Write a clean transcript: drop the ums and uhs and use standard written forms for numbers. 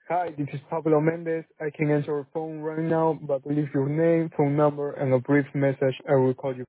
Hi, this is Pablo Mendez. I can answer your phone right now, but leave your name, phone number, and a brief message. I will call you